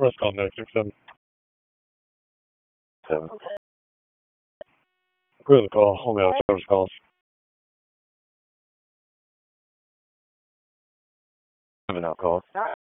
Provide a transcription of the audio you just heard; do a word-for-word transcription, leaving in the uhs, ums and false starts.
Press contact six seven. Seven. Clear the call. Only other service calls. Seven out calls.